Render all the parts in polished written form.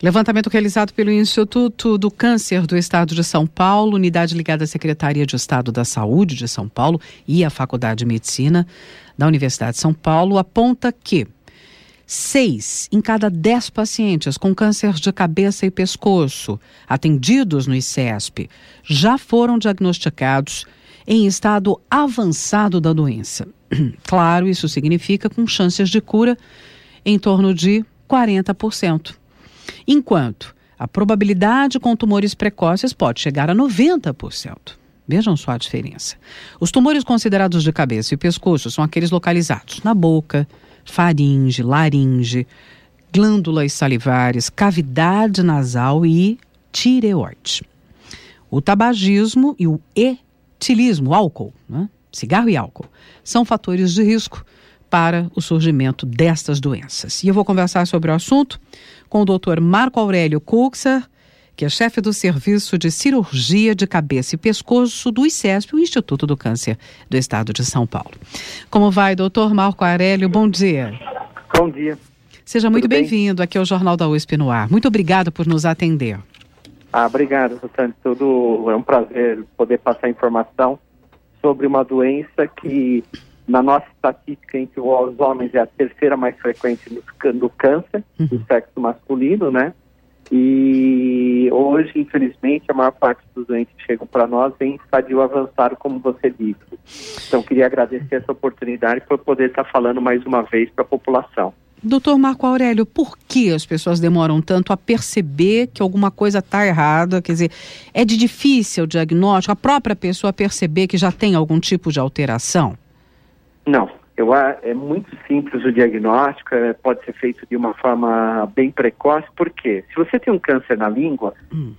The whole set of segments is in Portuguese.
Levantamento realizado pelo Instituto do Câncer do Estado de São Paulo, unidade ligada à Secretaria de Estado da Saúde de São Paulo e à Faculdade de Medicina da Universidade de São Paulo, aponta que 6 em cada 10 pacientes com câncer de cabeça e pescoço atendidos no ICESP já foram diagnosticados em estado avançado da doença. Claro, isso significa com chances de cura em torno de 40%. Enquanto a probabilidade com tumores precoces pode chegar a 90%. Vejam só a diferença. Os tumores considerados de cabeça e pescoço são aqueles localizados na boca, faringe, laringe, glândulas salivares, cavidade nasal e tireoide. O tabagismo e o etilismo, álcool, né? Cigarro e álcool, são fatores de risco para o surgimento destas doenças. E eu vou conversar sobre o assunto com o Dr. Marco Aurélio Kuxer, que é chefe do Serviço de Cirurgia de Cabeça e Pescoço do ICESP, o Instituto do Câncer do Estado de São Paulo. Como vai, doutor Marco Aurélio? Bom dia. Bom dia. Seja muito bem-vindo aqui ao Jornal da USP no Ar. Muito obrigado por nos atender. Obrigado, Rosane. É um prazer poder passar informação sobre uma doença que, na nossa estatística, entre os homens é a terceira mais frequente do câncer, do sexo masculino, né? E hoje, infelizmente, a maior parte dos doentes que chegam para nós vem em estadio avançado, como você disse. Então, queria agradecer essa oportunidade por poder estar falando mais uma vez para a população. Doutor Marco Aurélio, por que as pessoas demoram tanto a perceber que alguma coisa está errada? Quer dizer, é de difícil o diagnóstico, a própria pessoa perceber que já tem algum tipo de alteração? Não, é muito simples o diagnóstico, pode ser feito de uma forma bem precoce. Por quê? Se você tem um câncer na língua,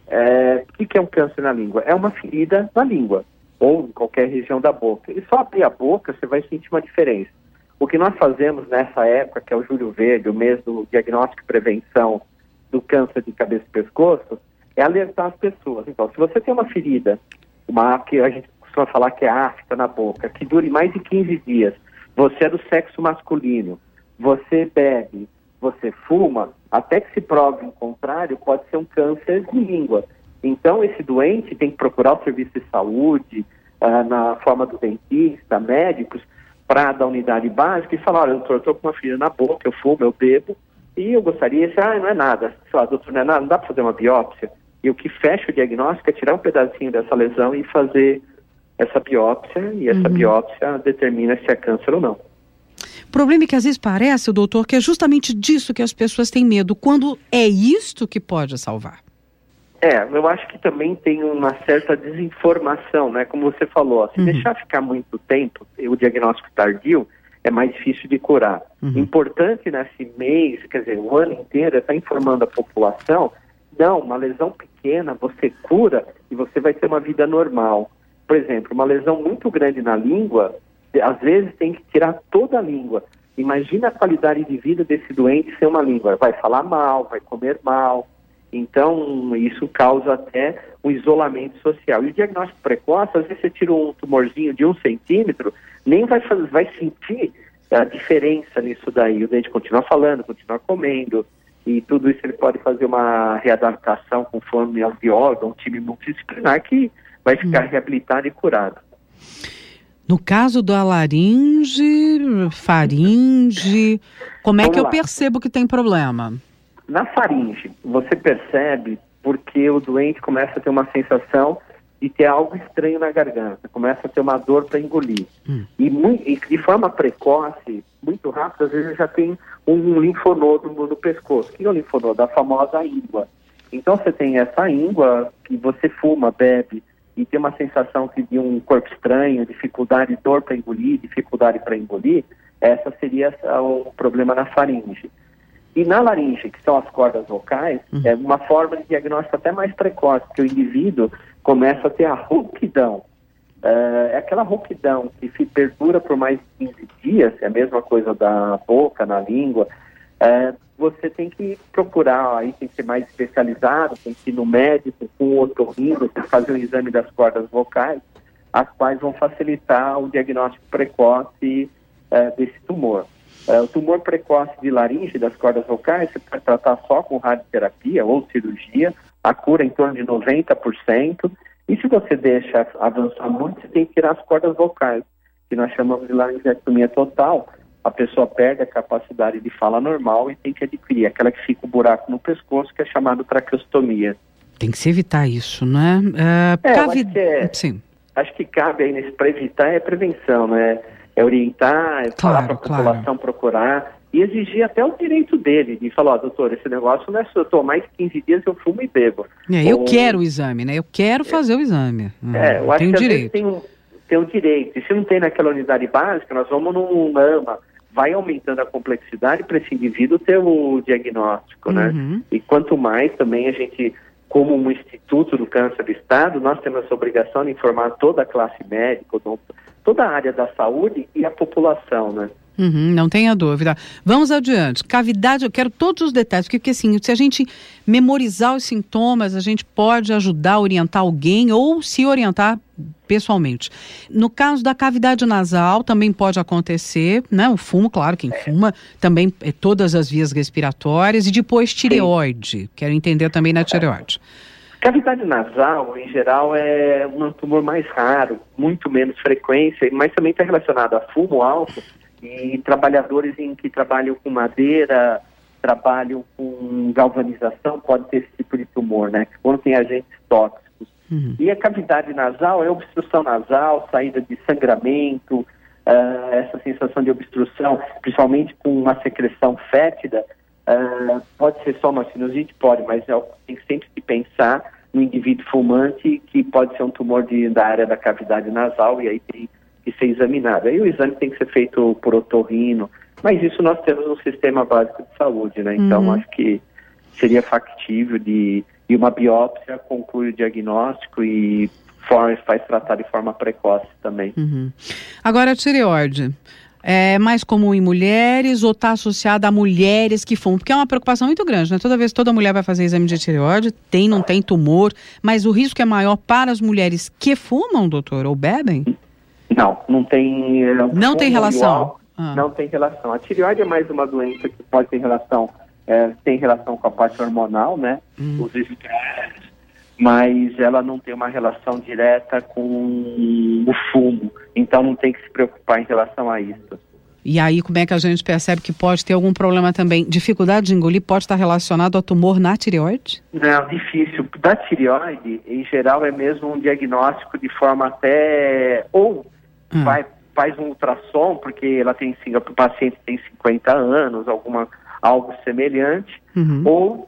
o que é um câncer na língua? É uma ferida na língua, ou em qualquer região da boca. E só abrir a boca, você vai sentir uma diferença. O que nós fazemos nessa época, que é o Julho Verde, o mês do diagnóstico e prevenção do câncer de cabeça e pescoço, é alertar as pessoas. Então, se você tem uma ferida, que a gente costuma falar que é afta na boca, que dure mais de 15 dias, você é do sexo masculino, você bebe, você fuma, até que se prove o contrário, pode ser um câncer de língua. Então, esse doente tem que procurar o serviço de saúde, na forma do dentista, médicos, da unidade básica e falar, olha, doutor, eu estou com uma ferida na boca, eu fumo, eu bebo, e eu gostaria, não é nada. Doutor, não é nada, não dá para fazer uma biópsia? E o que fecha o diagnóstico é tirar um pedacinho dessa lesão e fazer essa biópsia, e essa biópsia determina se é câncer ou não. O problema é que às vezes parece, doutor, que é justamente disso que as pessoas têm medo, quando é isto que pode salvar. Eu acho que também tem uma certa desinformação, né? Como você falou, se deixar ficar muito tempo, o diagnóstico tardio é mais difícil de curar. Importante nesse mês, quer dizer, o ano inteiro, é estar informando a população, não, uma lesão pequena você cura e você vai ter uma vida normal. Por exemplo, uma lesão muito grande na língua, às vezes tem que tirar toda a língua. Imagina a qualidade de vida desse doente sem uma língua. Vai falar mal, vai comer mal. Então, isso causa até o isolamento social. E o diagnóstico precoce, às vezes você tira um tumorzinho de 1 centímetro, nem vai sentir a diferença nisso daí. O dente continua falando, continua comendo, e tudo isso ele pode fazer uma readaptação conforme ao órgão, um time multidisciplinar que vai ficar reabilitado e curado. No caso da laringe, faringe, como é que eu percebo que tem problema? Na faringe, você percebe porque o doente começa a ter uma sensação de ter algo estranho na garganta, começa a ter uma dor para engolir. E de forma precoce, muito rápido, às vezes já tem um linfonodo no pescoço. O que é o linfonodo? A famosa íngua. Então você tem essa íngua que você fuma, bebe, e tem uma sensação de um corpo estranho, dificuldade, dor para engolir, dificuldade para engolir, essa seria o problema na faringe. E na laringe, que são as cordas vocais, é uma forma de diagnóstico até mais precoce, porque o indivíduo começa a ter a rouquidão. É aquela rouquidão que se perdura por mais de 15 dias, é a mesma coisa da boca, na língua. Você tem que procurar, aí tem que ser mais especializado, tem que ir no médico, com o otorrino, fazer um exame das cordas vocais, as quais vão facilitar o diagnóstico precoce desse tumor. O tumor precoce de laringe, das cordas vocais, você pode tratar só com radioterapia ou cirurgia, a cura em torno de 90%, e se você deixa avançar muito, você tem que tirar as cordas vocais, que nós chamamos de laringectomia total. A pessoa perde a capacidade de fala normal e tem que adquirir aquela que fica o buraco no pescoço, que é chamada traqueostomia. Tem que se evitar isso, não é? Sim. Acho que cabe aí para evitar é prevenção, né? É orientar, falar para a população procurar e exigir até o direito dele, de falar, doutor, esse negócio não é se eu estou mais de 15 dias, eu fumo e bebo. Eu quero o exame, né? Eu quero fazer o exame. Eu acho que às vezes tem o direito. E se não tem naquela unidade básica, nós vamos num AMA, vai aumentando a complexidade para esse indivíduo ter o diagnóstico, né? E quanto mais também a gente, como um instituto do câncer do Estado, nós temos essa obrigação de informar toda a classe médica, toda a área da saúde e a população, né? Não tenha dúvida. Vamos adiante. Cavidade, eu quero todos os detalhes, porque assim, se a gente memorizar os sintomas, a gente pode ajudar a orientar alguém ou se orientar pessoalmente. No caso da cavidade nasal, também pode acontecer, né? O fumo, claro, quem fuma, também todas as vias respiratórias, e depois tireoide. Sim. Quero entender também na tireoide. Cavidade nasal, em geral, é um tumor mais raro, muito menos frequência, mas também está relacionado a fumo, álcool, e trabalhadores que trabalham com madeira, trabalham com galvanização, pode ter esse tipo de tumor, né? Quando tem agentes tóxicos. E a cavidade nasal é obstrução nasal, saída de sangramento, essa sensação de obstrução, principalmente com uma secreção fétida, pode ser só uma sinusite? Pode, mas tem que sempre se pensar no indivíduo fumante, que pode ser um tumor da área da cavidade nasal, e aí tem que ser examinado. Aí o exame tem que ser feito por otorrino, mas isso nós temos no sistema básico de saúde, né? Então acho que seria factível e uma biópsia conclui o diagnóstico e faz tratar de forma precoce também. Agora a tireoide. É mais comum em mulheres ou está associada a mulheres que fumam? Porque é uma preocupação muito grande, né? Toda vez toda mulher vai fazer exame de tireoide, não tem tumor, mas o risco é maior para as mulheres que fumam, doutor, ou bebem? Não tem... Não tem relação? Não tem relação. A tireoide é mais uma doença que pode ter relação, tem relação com a parte hormonal, né? Os estresses, mas ela não tem uma relação direta com o fumo. Então não tem que se preocupar em relação a isso. E aí como é que a gente percebe que pode ter algum problema também? Dificuldade de engolir pode estar relacionado ao tumor na tireoide? Não, difícil. Da tireoide, em geral, é mesmo um diagnóstico de forma até... Ou faz um ultrassom, porque o paciente tem 50 anos, algo semelhante, ou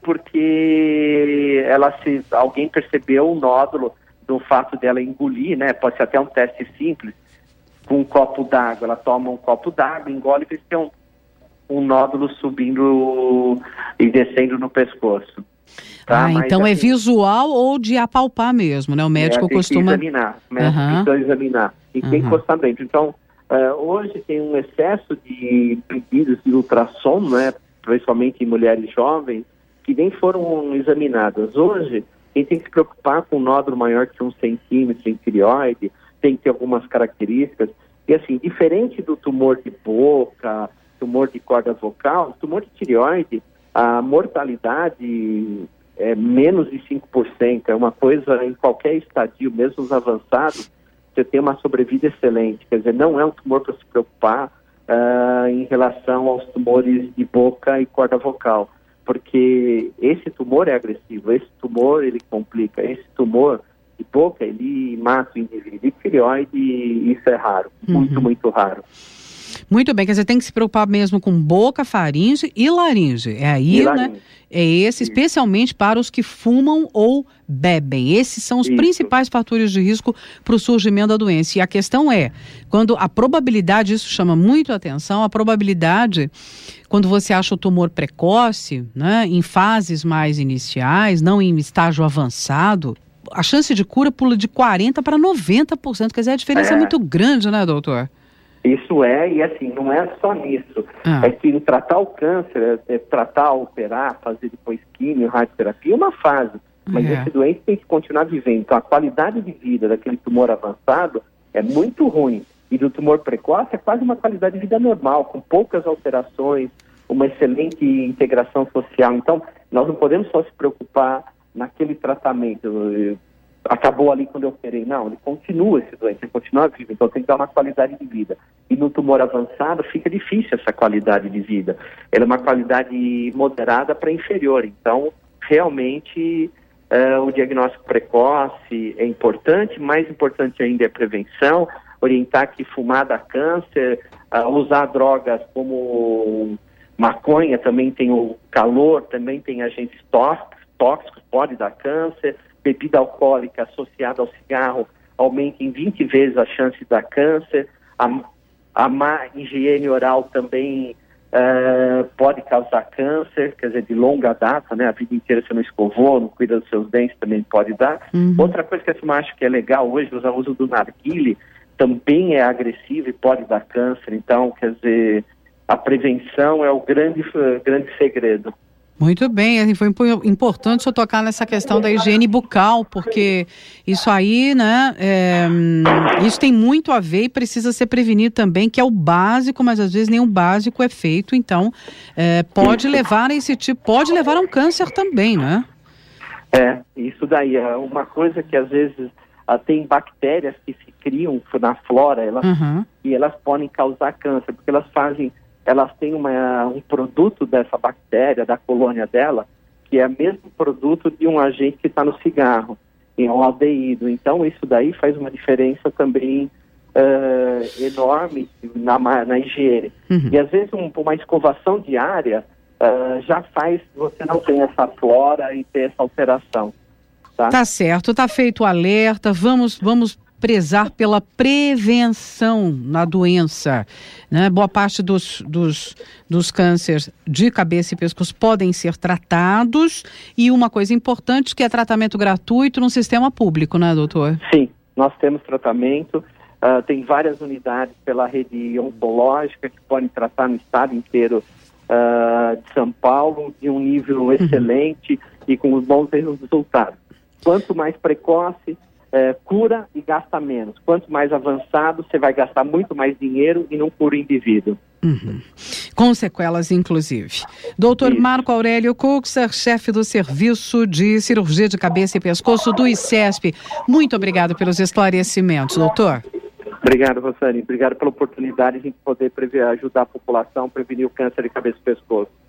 porque alguém percebeu um nódulo do fato dela engolir, né? Pode ser até um teste simples, com um copo d'água. Ela toma um copo d'água, engole e tem um nódulo subindo e descendo no pescoço. Tá? Então assim, é visual ou de apalpar mesmo, né? O médico costuma... Precisa examinar. E tem que encostar dentro. Então, hoje tem um excesso de pedidos de ultrassom, né? Principalmente em mulheres jovens, que nem foram examinadas. Hoje, quem tem que se preocupar com um nódulo maior que 1 centímetro em tireoide, tem que ter algumas características. E assim, diferente do tumor de boca, tumor de corda vocal, tumor de tireoide, a mortalidade é menos de 5%. É uma coisa, em qualquer estadio, mesmo os avançados, você tem uma sobrevida excelente. Quer dizer, não é um tumor para se preocupar em relação aos tumores de boca e corda vocal, porque esse tumor é agressivo, esse tumor ele complica, esse tumor de boca ele mata o indivíduo. E tireoide, isso é raro, muito raro. Muito bem, quer dizer, tem que se preocupar mesmo com boca, faringe e laringe. É aí, né? É esse, especialmente para os que fumam ou bebem. Esses são os principais fatores de risco para o surgimento da doença. E a questão é, quando a probabilidade, isso chama muito a atenção, a probabilidade, quando você acha o tumor precoce, né, em fases mais iniciais, não em estágio avançado, a chance de cura pula de 40% para 90%. Quer dizer, a diferença é muito grande, né, doutor? Isso e assim, não é só nisso. É que tratar o câncer, tratar, operar, fazer depois quimio, radioterapia é uma fase. Mas esse doente tem que continuar vivendo. Então, a qualidade de vida daquele tumor avançado é muito ruim. E do tumor precoce é quase uma qualidade de vida normal, com poucas alterações, uma excelente integração social. Então, nós não podemos só se preocupar naquele tratamento. Acabou ali quando eu operei. Não, ele continua esse doente, ele continua vivo, então tem que dar uma qualidade de vida. E no tumor avançado fica difícil essa qualidade de vida. Ela é uma qualidade moderada para inferior. Então, realmente, o diagnóstico precoce é importante, mais importante ainda é a prevenção, orientar que fumar dá câncer, usar drogas como maconha, também tem o calor, também tem agentes tóxicos, pode dar câncer. Bebida alcoólica associada ao cigarro aumenta em 20 vezes a chance de dar câncer. A má higiene oral também pode causar câncer, quer dizer, de longa data, né? A vida inteira você não escovou, não cuida dos seus dentes, também pode dar. Outra coisa que eu acho que é legal hoje, o uso do narguile também é agressivo e pode dar câncer. Então, quer dizer, a prevenção é o grande segredo. Muito bem, foi importante o senhor tocar nessa questão da higiene bucal, porque isso aí, né, isso tem muito a ver e precisa ser prevenido também, que é o básico, mas às vezes nem o básico é feito, então pode levar a um câncer também, né? Isso daí é uma coisa que às vezes tem bactérias que se criam na flora, e elas podem causar câncer, porque elas têm um produto dessa bactéria, da colônia dela, que é o mesmo produto de um agente que está no cigarro, é um aldeído. Então, isso daí faz uma diferença também enorme na higiene. E, às vezes, uma escovação diária já faz você não ter essa flora e ter essa alteração. Tá certo, tá feito o alerta, vamos prezar pela prevenção na doença, né? Boa parte dos cânceres de cabeça e pescoço podem ser tratados, e uma coisa importante que é tratamento gratuito no sistema público, né, doutor? Sim, nós temos tratamento, tem várias unidades pela rede oncológica que podem tratar no estado inteiro de São Paulo, de um nível excelente e com bons resultados. Quanto mais precoce, cura e gasta menos. Quanto mais avançado, você vai gastar muito mais dinheiro e não cura o indivíduo. Com sequelas, inclusive. Doutor Marco Aurélio Kuxer, chefe do Serviço de Cirurgia de Cabeça e Pescoço do ICESP. Muito obrigado pelos esclarecimentos, doutor. Obrigado, Rosane. Obrigado pela oportunidade de poder ajudar a população a prevenir o câncer de cabeça e pescoço.